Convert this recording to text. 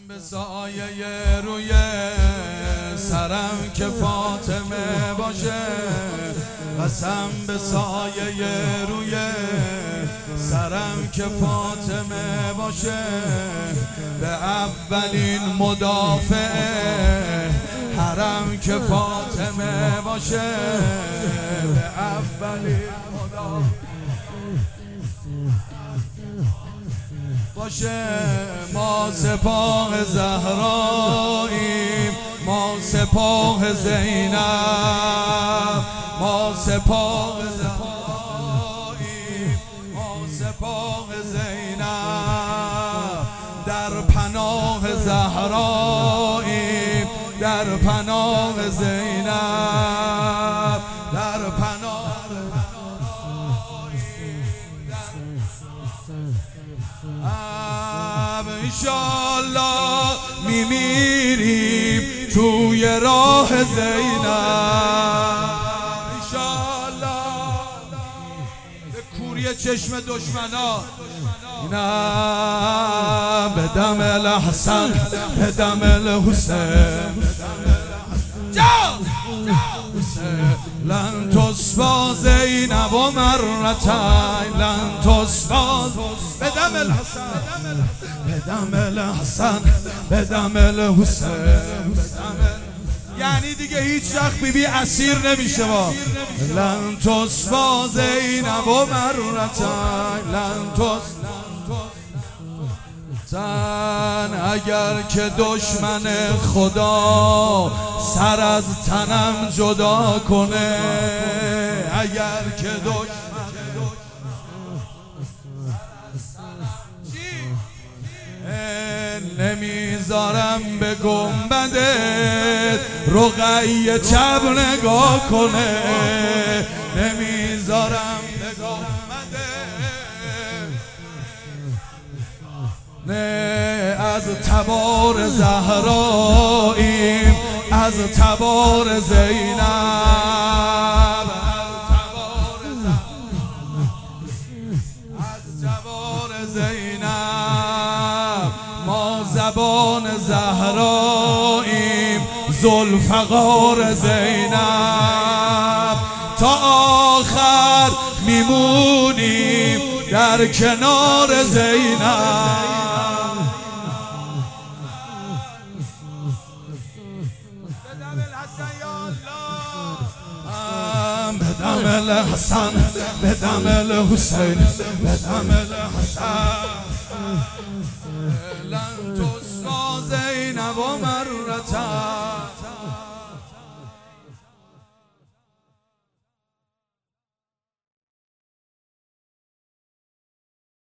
به سایه روی سرم که فاطمه باشه، قسم به سایه روی سرم که فاطمه باشه، به اولین مدافع حرم که فاطمه باشه، به اولین مدافع باشه. ما سپاه زهراییم، ما سپاه زینب، ما سپاه زهراییم، ما سپاه زینب، در پناه زهراییم، در پناه زینب، در پناه انشالله میمیریم توی راه زینب، انشالله به کوری چشم دشمنا نه، به دم الحسن به دم الحسین لن تصفى زینب و مرتين، لن تصفى به دم الحسن به دم الحسن به دم الحسین. یعنی دیگه هیچ وقت بیبی اسیر نمیشه. با لن تصفى زینب و مرتين، لن تصفى اگر که دشمن خدا سر از تنم جدا کنه، اگر که دشمن نمیذارم به گنبدت رقیه چپ نگاه کنه، نمیذارم به گنبدت نه، از تبار زهراییم، از تبار زینب، از تبار زینب، ما زبان زهراییم، ذوالفقار زینب، تا آخر میمونیم در کنار زینب. بدم الحسن بدم الحسین بدم الحسن لن تصفى زینب و مرتين.